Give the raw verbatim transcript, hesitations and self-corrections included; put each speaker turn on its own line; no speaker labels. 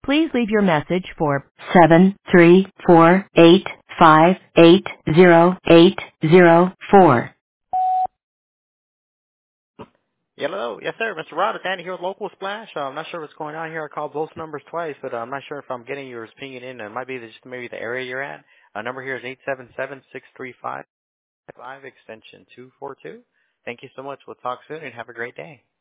Please leave your message for seven three four eight five eight zero eight zero four.
Hello. Yes, sir. Mister Rod, it's Andy here with Local Splash. Uh, I'm not sure what's going on here. I called both numbers twice, but uh, I'm not sure if I'm getting yours pinging in. It might be just maybe the area you're at. Uh, number here is eight seven seven, six three five, five extension two four two. Thank you so much. We'll talk soon and have a great day.